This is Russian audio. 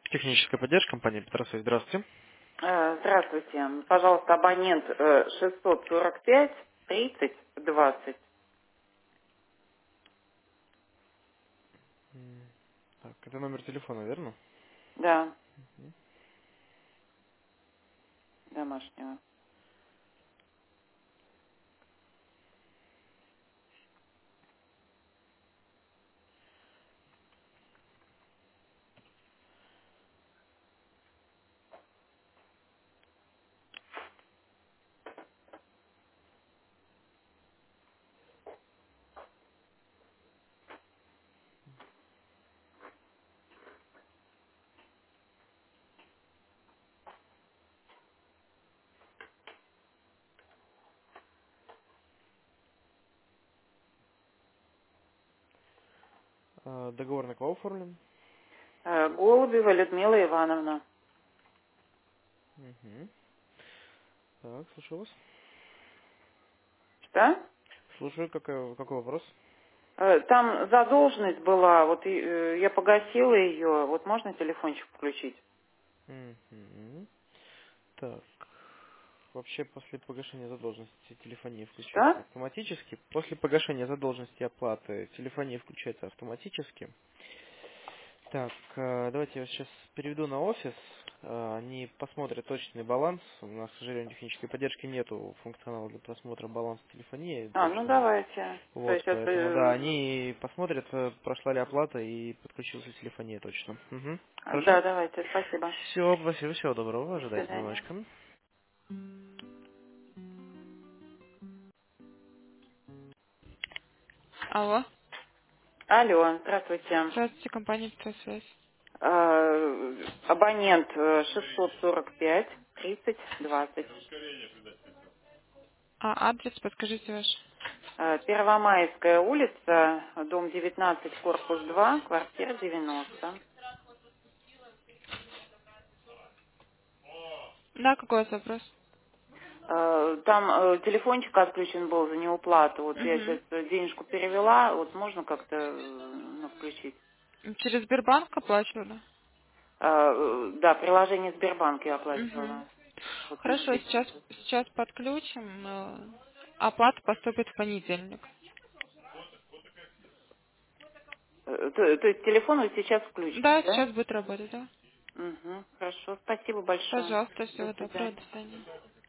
Техническая поддержка компании Петросович. Здравствуйте. Здравствуйте. Пожалуйста, абонент 645 30 20. Так, это номер телефона, верно? Да, домашнего. Договор на кого оформлен? Голубева Людмила Ивановна. Угу. Так, слушаю вас. Что? Слушаю, какой вопрос? Там задолженность была, вот я погасила ее. Вот можно телефончик включить? Угу. Так, вообще после погашения задолженности телефония включается Что? автоматически. После погашения задолженности оплаты телефония включается автоматически. Так, давайте я вас сейчас переведу на офис. Они посмотрят точный баланс. У нас, к сожалению, технической поддержки нету функционала для просмотра баланса телефонии Ну точного. давайте. То Вот, есть это... поэтому, да, они посмотрят, прошла ли оплата и подключилась ли телефония точно. Угу. Хорошо? Да, давайте, спасибо. Все, спасибо, всего доброго. До Ожидайте свидания. немножечко. Алло. Алло, здравствуйте. Здравствуйте, компания «Петросвязь». Абонент 645 30 20. А адрес подскажите ваш. Первомайская улица, дом 19, корпус 2, квартира 90. Да, какой у вас вопрос? Там телефончик отключен был за неуплату. Вот я сейчас Угу. денежку перевела, вот можно как-то включить? Через Сбербанк оплачивали? Да, приложение Сбербанк я Угу. оплачивала. Вот не Хорошо, через... сейчас подключим. Оплата поступит в понедельник. То есть телефон вы сейчас включите, Да, да? сейчас будет работать, да? Угу, хорошо, спасибо большое. Пожалуйста, До всего доброго, свидания. до свидания.